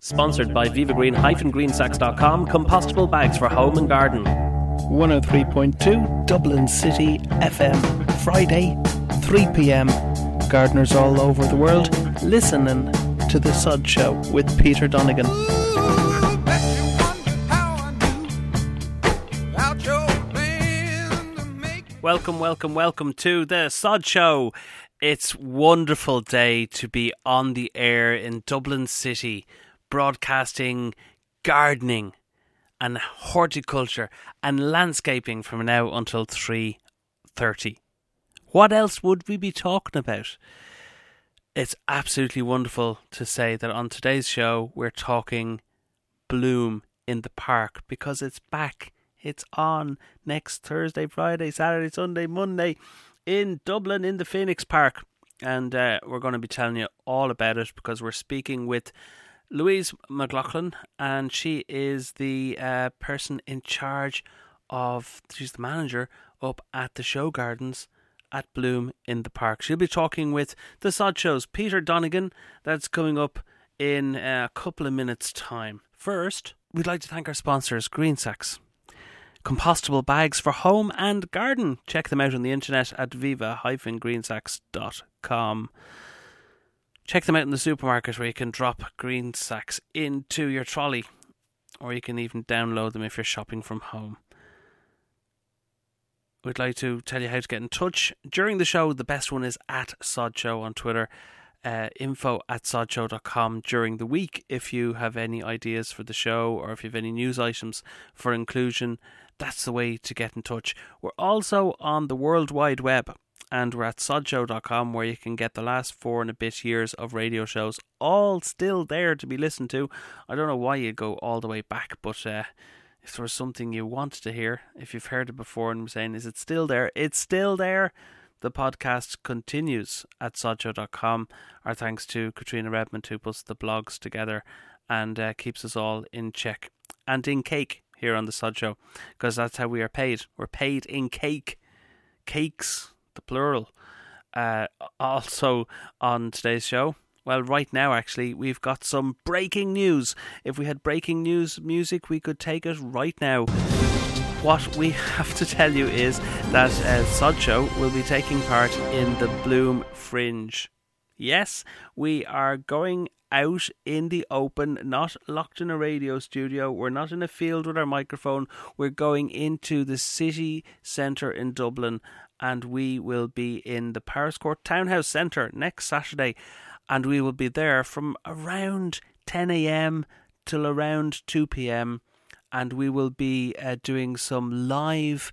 Sponsored by vivagreen-greensacks.com, compostable bags for home and garden. 103.2 Dublin City FM, Friday, 3 p.m. Gardeners all over the world listening to The Sod Show with Peter Donegan. Welcome to The Sod Show. It's a wonderful day to be on the air in Dublin City, broadcasting gardening and horticulture and landscaping from now until 3:30. What else would we be talking about? It's absolutely wonderful to say that on today's show we're talking Bloom in the Park, because it's back. It's on next Thursday, Friday, Saturday, Sunday, Monday in Dublin in the Phoenix Park. And we're going to be telling you all about it because we're speaking with Louise McLaughlin, and she is the person in charge of, she's the manager up at the show gardens at Bloom in the Park. She'll be talking with The Sod Show's Peter Donegan. That's coming up in a couple of minutes' time. First, we'd like to thank our sponsors, Greensacks. Compostable bags for home and garden. Check them out on the internet at viva-greensacks.com. Check them out in the supermarket where you can drop green sacks into your trolley, or you can even download them if you're shopping from home. We'd like to tell you how to get in touch during the show. The best one is at Sod Show on Twitter. info@sodshow.com during the week if you have any ideas for the show or if you have any news items for inclusion. That's the way to get in touch. We're also on the World Wide Web, and we're at sodshow.com, where you can get the last 4 and a bit years of radio shows all still there to be listened to. I don't know why you go all the way back, but if there was something you wanted to hear, if you've heard it before and were saying, is it still there? It's still there. The podcast continues at sodshow.com. Our thanks to Katrina Redmond, who puts the blogs together and keeps us all in check and in cake here on the Sod Show, because that's how we are paid. We're paid in cake. Cakes, the plural. Also on today's show, well, right now actually, we've got some breaking news. If we had breaking news music, we could take it right now. What we have to tell you is that Sod Show will be taking part in the Bloom Fringe. Yes, we are going out in the open, not locked in a radio studio. We're not in a field with our microphone. We're going into the city centre in Dublin, and we will be in the Powerscourt Townhouse Centre next Saturday, and we will be there from around 10 a.m. till around 2 p.m, and we will be doing some live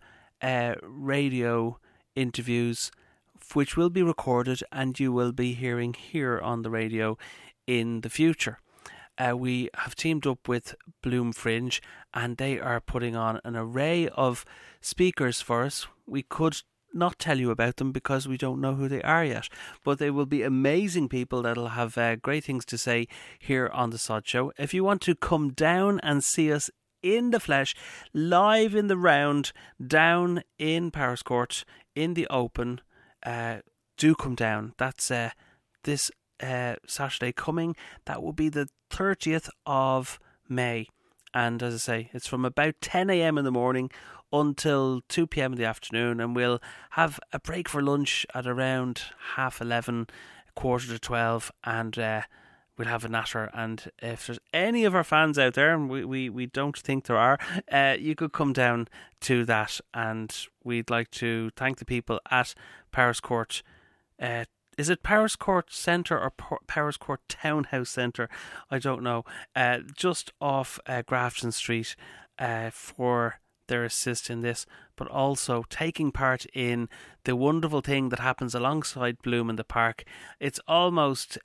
radio interviews, which will be recorded and you will be hearing here on the radio in the future. We have teamed up with Bloom Fringe, and they are putting on an array of speakers for us. We could not tell you about them because we don't know who they are yet, but they will be amazing people that'll have great things to say here on the Sod Show. If you want to come down and see us in the flesh, live in the round, down in Powerscourt, in the open, do come down. That's this Saturday coming. That will be the 30th of May. And as I say, it's from about 10 a.m. in the morning until 2 p.m. in the afternoon. And we'll have a break for lunch at around 11:30, 11:45. And we'll have a natter. And if there's any of our fans out there, and we don't think there are, you could come down to that. And we'd like to thank the people at Powerscourt. Is it Powerscourt Centre or Powerscourt Townhouse Centre? I don't know. Just off Grafton Street for their assist in this, but also taking part in the wonderful thing that happens alongside Bloom in the Park. It's almost,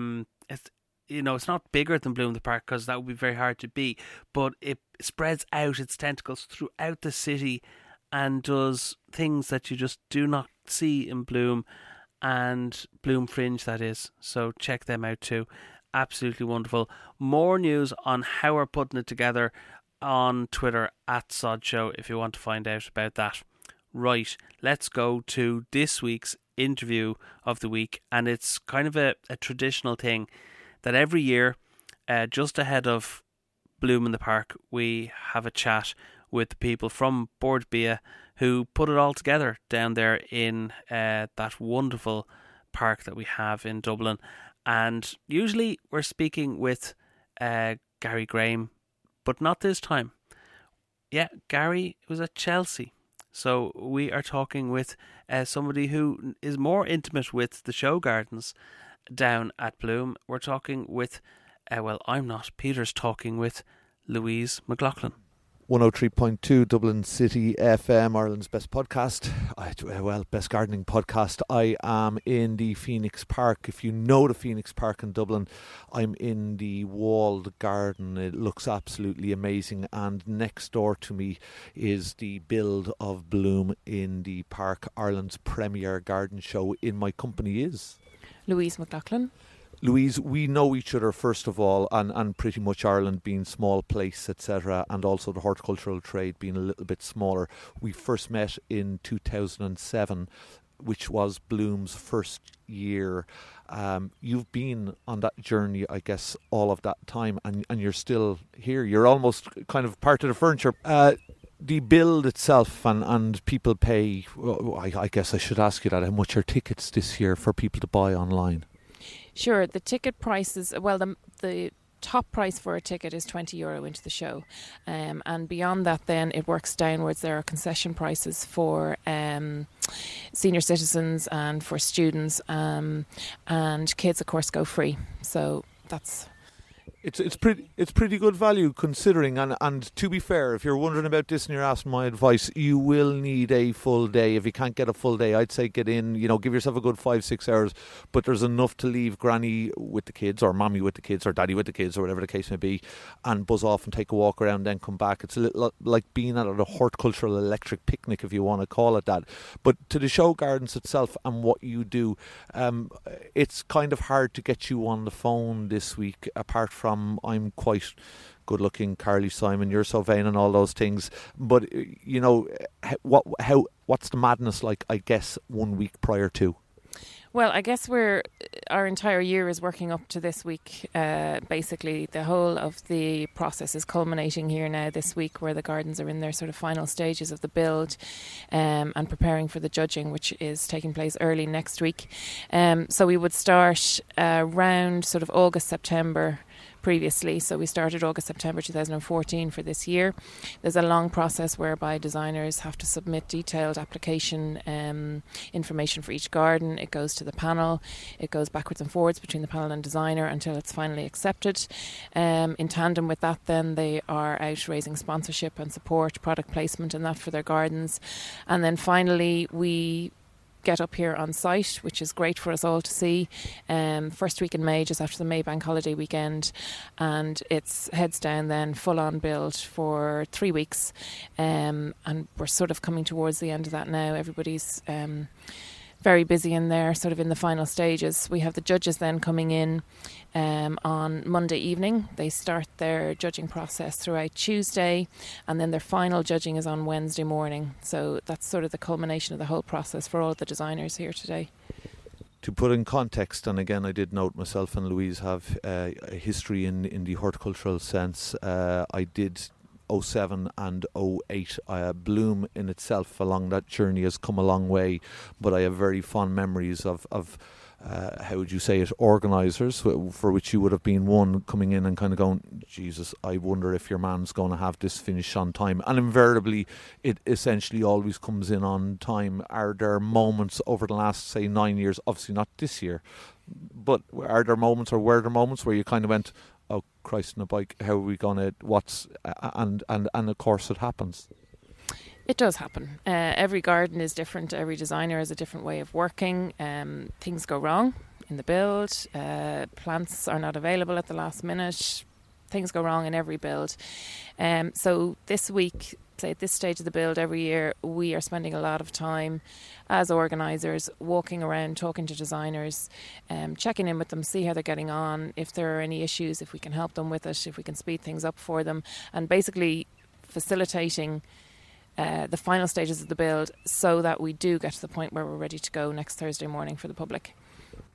it's not bigger than Bloom in the Park because that would be very hard to beat, but it spreads out its tentacles throughout the city and does things that you just do not see in Bloom. And Bloom Fringe, that is. So check them out too. Absolutely wonderful. More news on how we're putting it together on Twitter at Sod Show if you want to find out about that. Right, let's go to this week's interview of the week. And it's kind of a traditional thing that every year just ahead of Bloom in the Park, we have a chat with the people from Bord Bia who put it all together down there in that wonderful park that we have in Dublin. And usually we're speaking with Gary Graham, but not this time. Yeah, Gary was at Chelsea. So we are talking with somebody who is more intimate with the show gardens down at Bloom. We're talking with, I'm not. Peter's talking with Louise McLaughlin. 103.2 Dublin City FM, Ireland's best podcast. Best gardening podcast. I am in the Phoenix Park. If you know the Phoenix Park in Dublin, I'm in the walled garden. It looks absolutely amazing. And next door to me is the build of Bloom in the park, Ireland's premier garden show. In my company is Louise McLaughlin. Louise, we know each other first of all, and pretty much Ireland being small place, etc., and also the horticultural trade being a little bit smaller. We first met in 2007, which was Bloom's first year. You've been on that journey, I guess, all of that time, and you're still here. You're almost kind of part of the furniture. The build itself and people pay, I guess I should ask you that, how much are tickets this year for people to buy online? Sure, the ticket prices, the top price for a ticket is €20 into the show, and beyond that then it works downwards. There are concession prices for senior citizens and for students, and kids of course go free, so that's... It's pretty good value considering, and to be fair, if you're wondering about this and you're asking my advice, you will need a full day. If you can't get a full day, I'd say get in, give yourself a good 5-6 hours, but there's enough to leave granny with the kids, or mommy with the kids, or daddy with the kids, or whatever the case may be, and buzz off and take a walk around, then come back. It's a little like being at a horticultural electric picnic, if you want to call it that. But to the show gardens itself and what you do, it's kind of hard to get you on the phone this week, apart from I'm quite good looking, Carly Simon, you're so vain and all those things, but what's the madness like, I guess, 1 week prior to? Well, I guess our entire year is working up to this week. Basically, the whole of the process is culminating here now this week, where the gardens are in their sort of final stages of the build and preparing for the judging, which is taking place early next week. So we would start around sort of August, September previously. So we started August, September 2014 for this year. There's a long process whereby designers have to submit detailed application information for each garden. It goes to the panel. It goes backwards and forwards between the panel and designer until it's finally accepted. In tandem with that, then they are out raising sponsorship and support, product placement and that for their gardens. And then finally we get up here on site, which is great for us all to see. First week in May, just after the May bank holiday weekend, and it's heads down then, full on build for 3 weeks, and we're sort of coming towards the end of that now. Everybody's very busy in there, sort of in the final stages. We have the judges then coming in on Monday evening. They start their judging process throughout Tuesday, and then their final judging is on Wednesday morning. So that's sort of the culmination of the whole process for all the designers here today. To put in context, and again I did note myself and Louise have a history in the horticultural sense. I did 07 and 08. Bloom in itself along that journey has come a long way, but I have very fond memories of how would you say it, organisers, for which you would have been one, coming in and kind of going, Jesus, I wonder if your man's going to have this finish on time. And invariably it essentially always comes in on time. Are there moments over the last, say, 9 years, obviously not this year, but are there moments, or were there moments where you kind of went, oh Christ, on a bike, how are we going to, and of course it happens. It does happen. Every garden is different. Every designer has a different way of working. Things go wrong in the build. Plants are not available at the last minute. Things go wrong in every build. So this week, say at this stage of the build every year, we are spending a lot of time as organisers walking around, talking to designers, checking in with them, see how they're getting on, if there are any issues, if we can help them with it, if we can speed things up for them, and basically facilitating the final stages of the build so that we do get to the point where we're ready to go next Thursday morning for the public.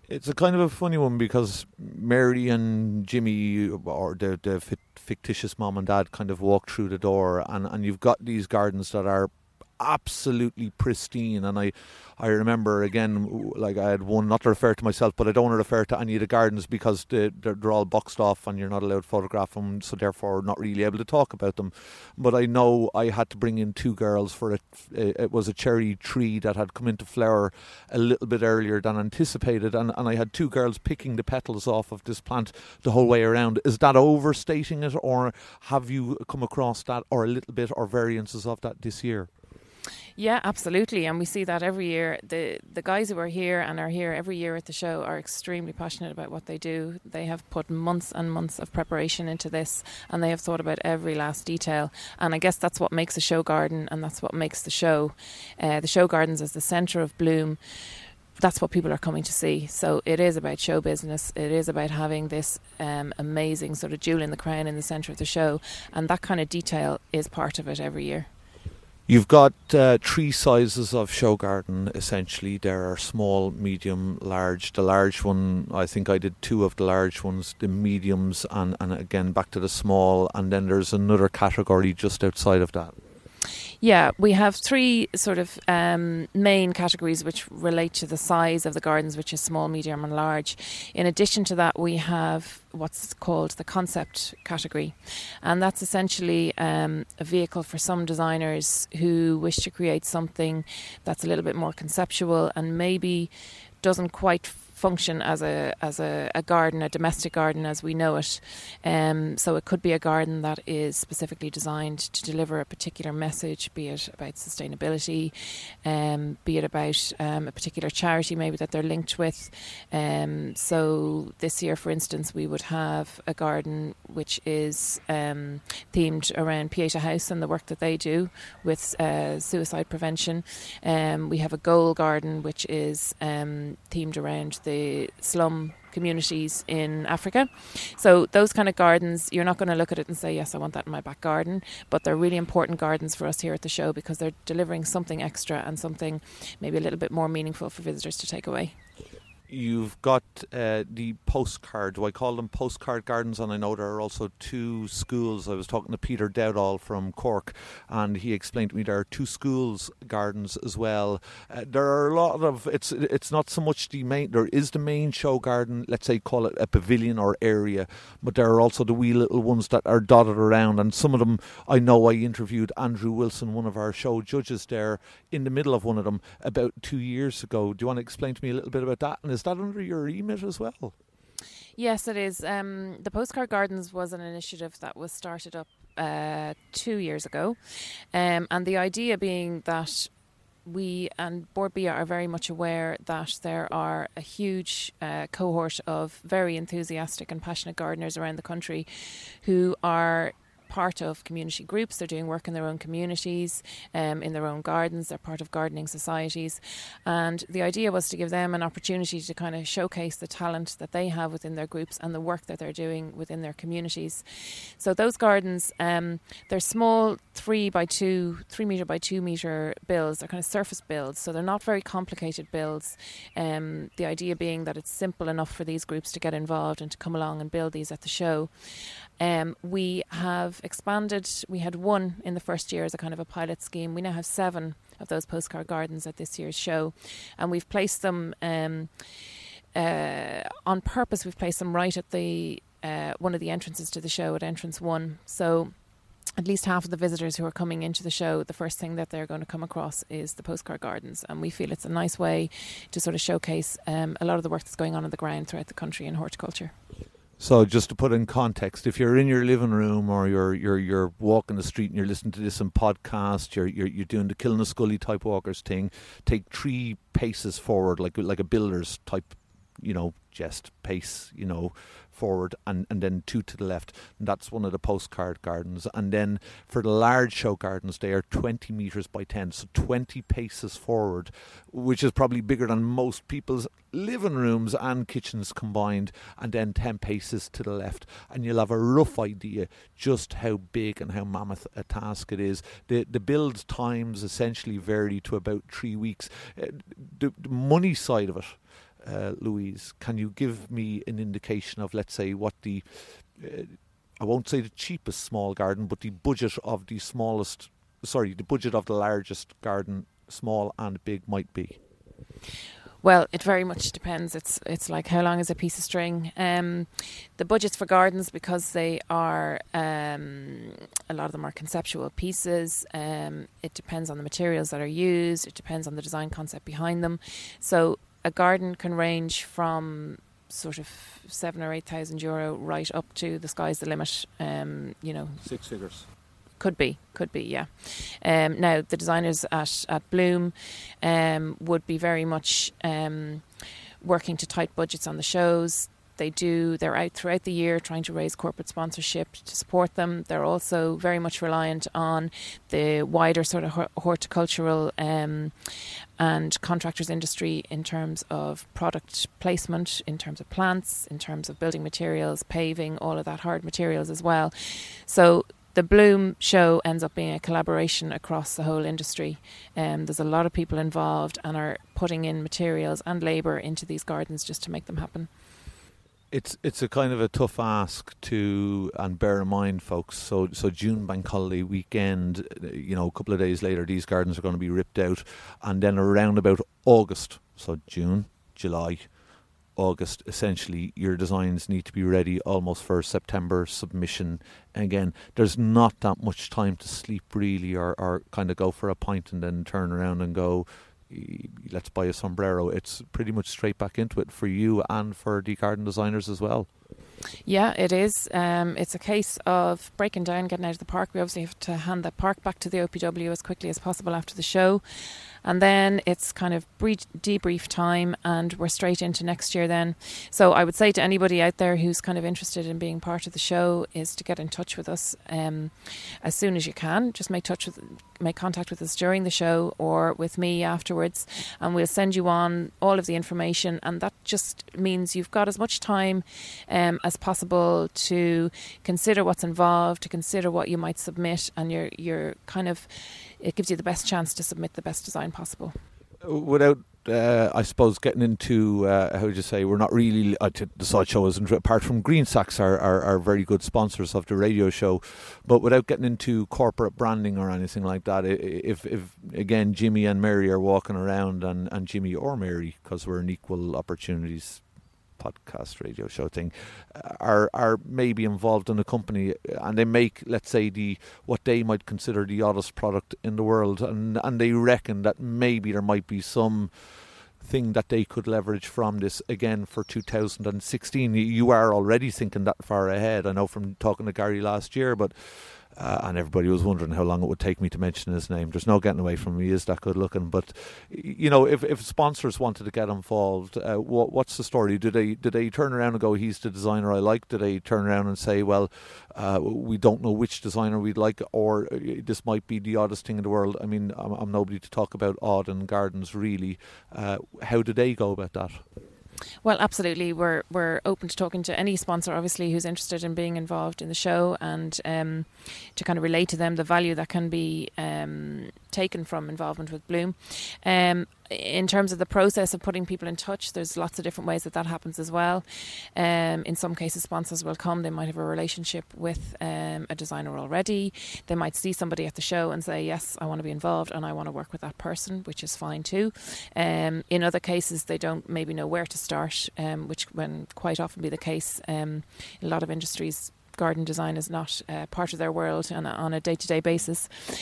It's a kind of a funny one because Mary and Jimmy, or the fictitious mom and dad, kind of walk through the door, and you've got these gardens that are absolutely pristine. And I remember, again, like I had one, not to refer to myself, but I don't want to refer to any of the gardens because they're all boxed off and you're not allowed to photograph them, so therefore not really able to talk about them. But I know I had to bring in 2 girls for it. It was a cherry tree that had come into flower a little bit earlier than anticipated, and I had 2 girls picking the petals off of this plant the whole way around. Is that overstating it, or have you come across that, or a little bit, or variances of that this year? Yeah, absolutely. And we see that every year. The guys who are here every year at the show are extremely passionate about what they do. They have put months and months of preparation into this, and they have thought about every last detail. And I guess that's what makes a show garden, and that's what makes the show. The show gardens as the centre of bloom. That's what people are coming to see. So it is about show business. It is about having this amazing sort of jewel in the crown in the centre of the show. And that kind of detail is part of it every year. You've got 3 sizes of show garden, essentially. There are small, medium, large. The large one, I think I did 2 of the large ones, the mediums, and again back to the small. And then there's another category just outside of that. Yeah, we have 3 sort of main categories which relate to the size of the gardens, which is small, medium and large. In addition to that, we have what's called the concept category, and that's essentially a vehicle for some designers who wish to create something that's a little bit more conceptual and maybe doesn't quite function as a garden, a domestic garden as we know it. So it could be a garden that is specifically designed to deliver a particular message, be it about sustainability, be it about a particular charity maybe that they're linked with. So this year, for instance, we would have a garden which is themed around Pieta House and the work that they do with suicide prevention. We have a goal garden which is themed around the slum communities in Africa. So those kind of gardens, you're not going to look at it and say, yes, I want that in my back garden, but they're really important gardens for us here at the show because they're delivering something extra and something maybe a little bit more meaningful for visitors to take away. You've got the postcard, do I call them postcard gardens? And I know there are also 2 schools. I was talking to Peter Dowdall from Cork, and he explained to me there are 2 schools gardens as well. There are a lot of, it's not so much the main, there is the main show garden, let's say call it a pavilion or area, but there are also the wee little ones that are dotted around, and some of them, I know I interviewed Andrew Wilson, one of our show judges there, in the middle of one of them about 2 years ago. Do you want to explain to me a little bit about that? And is that under your remit as well? Yes, it is. The Postcard Gardens was an initiative that was started up 2 years ago. And the idea being that we and Bord Bia are very much aware that there are a huge cohort of very enthusiastic and passionate gardeners around the country who are part of community groups. They're doing work in their own communities, in their own gardens. They're part of gardening societies, and the idea was to give them an opportunity to kind of showcase the talent that they have within their groups and the work that they're doing within their communities. So those gardens, they're small 3 metre by 2 metre builds. They're kind of surface builds, so they're not very complicated builds. The idea being that it's simple enough for these groups to get involved and to come along and build these at the show. We have expanded. We had 1 in the first year as a kind of a pilot scheme. We now have 7 of those postcard gardens at this year's show, and we've placed them on purpose. We've placed them right at the one of the entrances to the show at entrance 1. So at least half of the visitors who are coming into the show, the first thing that they're going to come across is the postcard gardens, and we feel it's a nice way to sort of showcase a lot of the work that's going on the ground throughout the country in horticulture. So just to put in context, if you're in your living room or you're walking the street and you're listening to this in podcast, you're doing the Kilnascully type walkers thing, take 3 paces forward, like a builder's type, just pace, forward, and then 2 to the left. And that's one of the postcard gardens. And then for the large show gardens, they are 20 metres by 10, so 20 paces forward, which is probably bigger than most people's living rooms and kitchens combined, and then 10 paces to the left. And you'll have a rough idea just how big and how mammoth a task it is. The build times essentially vary to about 3 weeks. The money side of it, Louise, can you give me an indication of, let's say, what the I won't say the cheapest small garden, but the budget of the budget of the largest garden, small and big, might be? Well, it very much depends. It's like how long is a piece of string. The budgets for gardens, because they are a lot of them are conceptual pieces. It depends on the materials that are used. It depends on the design concept behind them. So a garden can range from sort of €7,000 or €8,000 right up to the sky's the limit. 6 figures. Could be, yeah. Now, the designers at Bloom would be very much working to tight budgets on the shows. They're out throughout the year trying to raise corporate sponsorship to support them. They're also very much reliant on the wider sort of horticultural and contractors industry in terms of product placement, in terms of plants, in terms of building materials, paving, all of that hard materials as well. So the Bloom show ends up being a collaboration across the whole industry. There's a lot of people involved and are putting in materials and labour into these gardens just to make them happen. It's a kind of a tough ask to, and bear in mind, folks, so June bank holiday weekend, a couple of days later, these gardens are going to be ripped out, and then around about August, so June, July, August, essentially your designs need to be ready almost for September submission. And again, there's not that much time to sleep really, or kind of go for a pint and then turn around and go, let's buy a sombrero. It's pretty much straight back into it for you and for the garden designers as well. Yeah, it is. It's a case of breaking down, getting out of the park. We obviously have to hand the park back to the OPW as quickly as possible after the show. And then it's kind of debrief time, and we're straight into next year then. So I would say to anybody out there who's kind of interested in being part of the show is to get in touch with us as soon as you can. Just make contact with us during the show or with me afterwards, and we'll send you on all of the information. And that just means you've got as much time as possible to consider what's involved, to consider what you might submit, and you're kind of, it gives you the best chance to submit the best design possible. Without, I suppose, getting into, how would you say, we're not really, the Sod Show isn't, apart from Green Sacks are very good sponsors of the radio show, but without getting into corporate branding or anything like that, if again, Jimmy and Mary are walking around, and Jimmy or Mary, because we're an equal opportunities podcast radio show thing, are maybe involved in a company, and they make, let's say, what they might consider the oddest product in the world, and they reckon that maybe there might be some thing that they could leverage from this again for 2016. You are already thinking that far ahead. I know from talking to Gary last year, but and everybody was wondering how long it would take me to mention his name. There's no getting away from him. He is that good looking. But if sponsors wanted to get involved, what's the story? Do they turn around and go, he's the designer I like? Do they turn around and say, well, we don't know which designer we'd like, or this might be the oddest thing in the world? I mean, I'm nobody to talk about odd in gardens really. How do they go about that? Well, absolutely. We're open to talking to any sponsor, obviously, who's interested in being involved in the show, and to kind of relate to them the value that can be taken from involvement with Bloom. In terms of the process of putting people in touch, there's lots of different ways that happens as well. In some cases, sponsors will come. They might have a relationship with a designer already. They might see somebody at the show and say, yes, I want to be involved and I want to work with that person, which is fine too. In other cases, they don't maybe know where to start, which can quite often be the case. In a lot of industries, garden design is not part of their world on a day-to-day basis.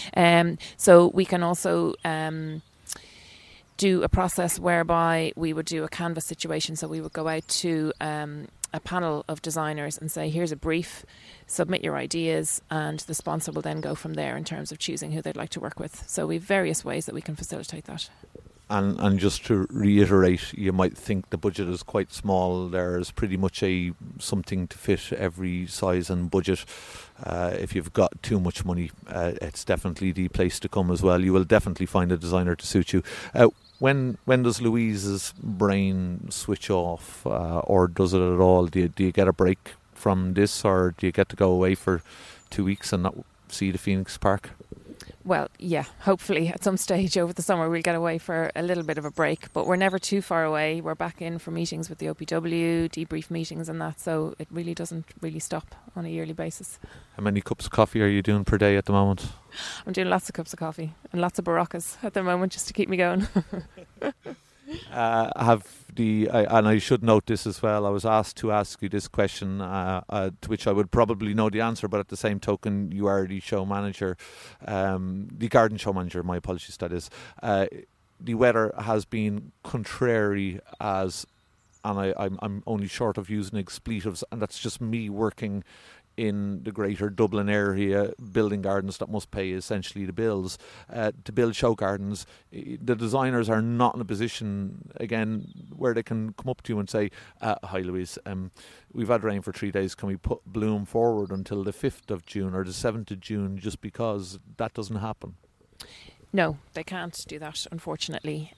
So we can also do a process whereby we would do a canvas situation. So we would go out to a panel of designers and say, here's a brief, submit your ideas, and the sponsor will then go from there in terms of choosing who they'd like to work with. So we have various ways that we can facilitate that. And just to reiterate, you might think the budget is quite small. There's pretty much something to fit every size and budget. If you've got too much money, it's definitely the place to come as well. You will definitely find a designer to suit you. When does Louise's brain switch off, or does it at all? Do you get a break from this, or do you get to go away for 2 weeks and not see the Phoenix Park? Well, yeah, hopefully at some stage over the summer we'll get away for a little bit of a break, but we're never too far away. We're back in for meetings with the OPW, debrief meetings and that, so it really doesn't really stop on a yearly basis. How many cups of coffee are you doing per day at the moment? I'm doing lots of cups of coffee and lots of Barocas at the moment just to keep me going. And I should note this as well, I was asked to ask you this question, to which I would probably know the answer, but at the same token, you are the show manager, the garden show manager, my apologies, that is. The weather has been contrary and I'm only short of using expletives, and that's just me working in the greater Dublin area, building gardens that must pay essentially the bills. To build show gardens, the designers are not in a position, again, where they can come up to you and say, hi Louise, we've had rain for 3 days, can we put bloom forward until the 5th of June or the 7th of June, just because that doesn't happen? No, they can't do that, unfortunately.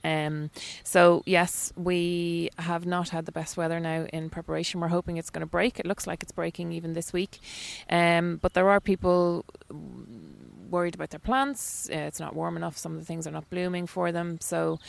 So, yes, we have not had the best weather now in preparation. We're hoping it's going to break. It looks like it's breaking even this week. But there are people worried about their plants. It's not warm enough. Some of the things are not blooming for them. So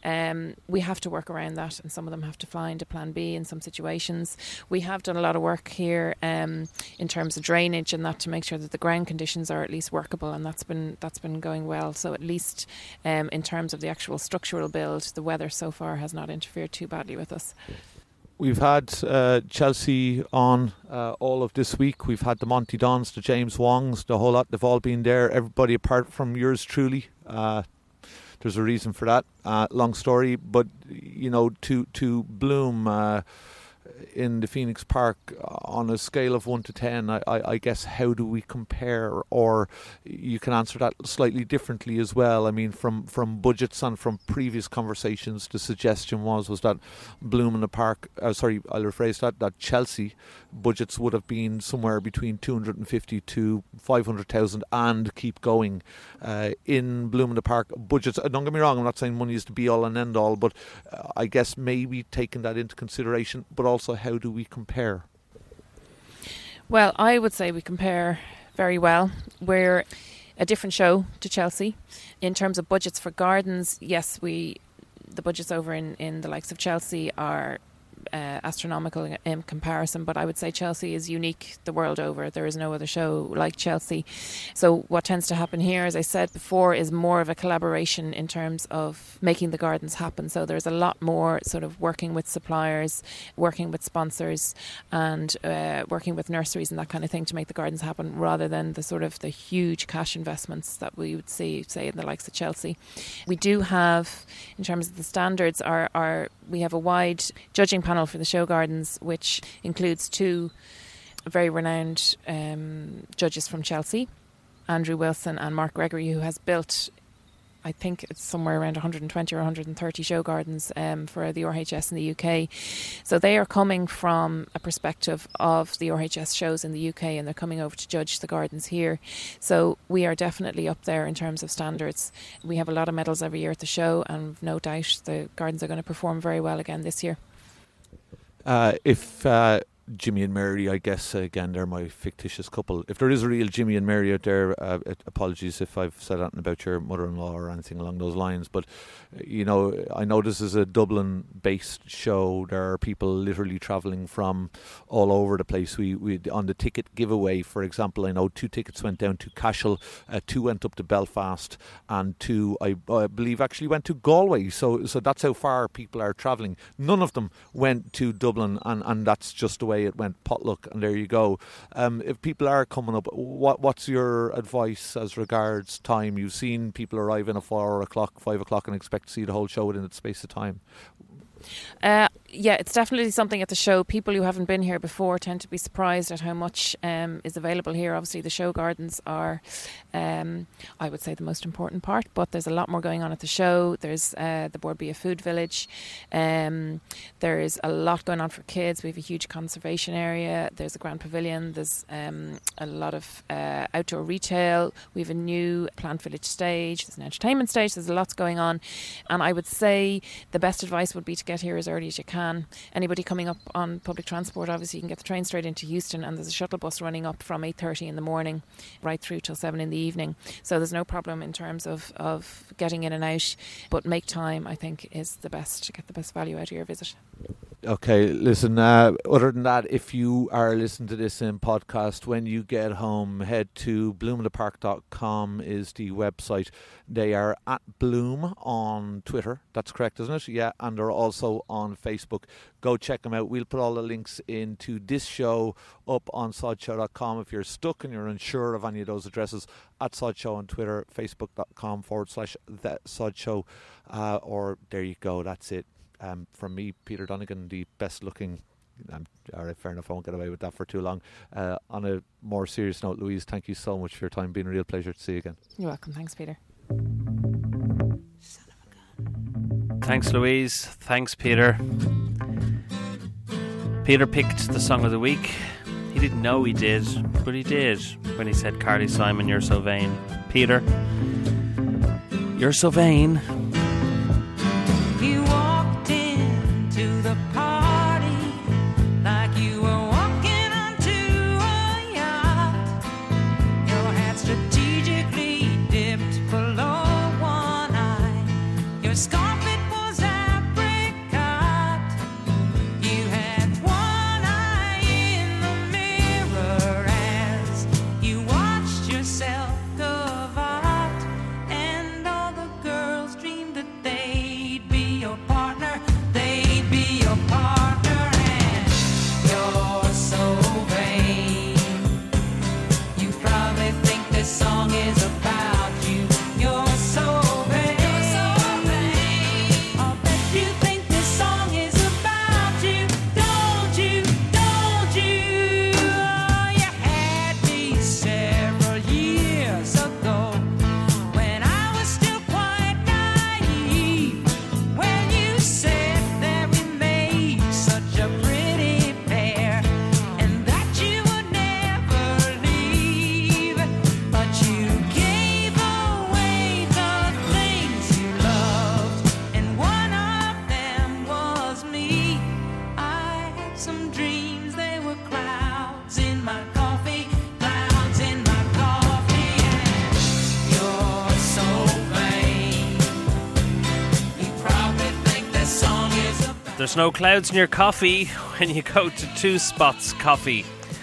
we have to work around that, and some of them have to find a plan B in some situations. We have done a lot of work here in terms of drainage and that, to make sure that the ground conditions are at least workable, and that's been going well. So at least in terms of the actual structural build, the weather so far has not interfered too badly with us. We've had Chelsea on all of this week. We've had the Monty Dons, the James Wongs, the whole lot. They've all been there. Everybody apart from yours truly. There's a reason for that. Long story, but you know, to bloom in the Phoenix Park on a scale of 1 to 10, I guess, how do we compare? Or you can answer that slightly differently as well. I mean, from budgets and from previous conversations, the suggestion was that bloom in the park, I'll rephrase that Chelsea budgets would have been somewhere between 250 to 500,000 and keep going. In bloom in the park budgets, don't get me wrong, I'm not saying money is the be all and end all, but I guess maybe taking that into consideration, but also how do we compare? Well, I would say we compare very well. We're a different show to Chelsea. In terms of budgets for gardens, yes, the budgets over in the likes of Chelsea are astronomical in comparison, but I would say Chelsea is unique the world over. There is no other show like Chelsea. So what tends to happen here, as I said before, is more of a collaboration in terms of making the gardens happen. So there's a lot more sort of working with suppliers, working with sponsors, and working with nurseries and that kind of thing to make the gardens happen, rather than the sort of the huge cash investments that we would see, say, in the likes of Chelsea. We do have, in terms of the standards, we have a wide judging panel for the show gardens, which includes 2 very renowned judges from Chelsea, Andrew Wilson and Mark Gregory, who has built, I think it's somewhere around 120 or 130 show gardens for the RHS in the UK. So they are coming from a perspective of the RHS shows in the UK, and they're coming over to judge the gardens here. So we are definitely up there in terms of standards. We have a lot of medals every year at the show, and no doubt the gardens are going to perform very well again this year. If Jimmy and Mary, I guess, again, they're my fictitious couple. If there is a real Jimmy and Mary out there, apologies if I've said anything about your mother-in-law or anything along those lines. But, you know, I know this is a Dublin-based show. There are people literally travelling from all over the place. We on the ticket giveaway, for example, I know 2 tickets went down to Cashel, 2 went up to Belfast, and 2, I believe, actually went to Galway. So that's how far people are travelling. None of them went to Dublin, and that's just the way it went, potluck, and there you go. If people are coming up, what's your advice as regards time? You've seen people arrive in at 4 o'clock, 5 o'clock, and expect to see the whole show within its space of time. Yeah, it's definitely something at the show. People who haven't been here before tend to be surprised at how much is available here. Obviously, the show gardens are, I would say, the most important part, but there's a lot more going on at the show. There's the Borbia Food Village. There's a lot going on for kids. We have a huge conservation area. There's a grand pavilion. There's a lot of outdoor retail. We have a new plant village stage. There's an entertainment stage. There's lots going on. And I would say the best advice would be to get here as early as you can. can. Anybody coming up on public transport, obviously you can get the train straight into Euston, and there's a shuttle bus running up from 8:30 in the morning right through till 7 in the evening. So there's no problem in terms of getting in and out. But make time, I think, is the best to get the best value out of your visit. Okay, listen, other than that, if you are listening to this in podcast, when you get home, head to bloomingthepark.com is the website. They are at Bloom on Twitter. That's correct, isn't it? Yeah, and they're also on Facebook. Go check them out. We'll put all the links into this show up on sodshow.com. If you're stuck and you're unsure of any of those addresses, at Sodshow on Twitter, facebook.com/TheSodshow. Or there you go, that's it. From me, Peter Donegan, the best looking, all right, fair enough, I won't get away with that for too long. On a more serious note, Louise, thank you so much for your time. Been a real pleasure to see you again. You're welcome. Thanks, Peter. Thanks, Louise. Thanks, Peter. Peter picked the song of the week. He didn't know he did, but he did when he said, Carly Simon, you're so vain. Peter, you're so vain. You walked into the party like you were walking onto a yacht. Your hat strategically dipped below one eye. Your scarf, it was apricot. You had one eye in the mirror as you watched yourself covet, and all the girls dreamed that they'd be your partner, they'd be your partner, and you're so vain. You probably think this song is about you. You're so vain. I bet you think this song is about you. Don't you? Don't you? Oh, you had me several years ago when I was still quite naive. When you said that we made such a pretty pair and that you would never leave, but you gave away the things you loved, and one of them was me. I had some dreams, they were clouds in my coffee, clouds in my coffee, and you're so vain. You probably think this song is about There's no clouds in your coffee when you go to Two Spots Coffee.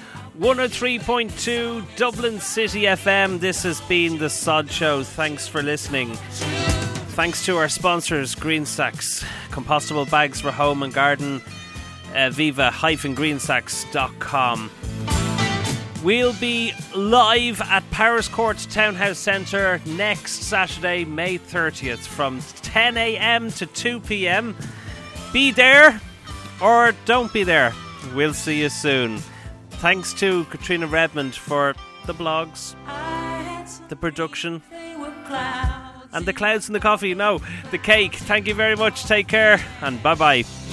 103.2 Dublin City FM. This has been The Sod Show. Thanks for listening. Thanks to our sponsors, Greensacks, compostable bags for home and garden, viva-greensacks.com. We'll be live at Powers Court Townhouse Centre next Saturday, May 30th from 10 a.m. to 2 p.m. Be there or don't be there. We'll see you soon. Thanks to Katrina Redmond for the blogs, the production, and the clouds in the coffee. No, the cake. Thank you very much. Take care and bye-bye.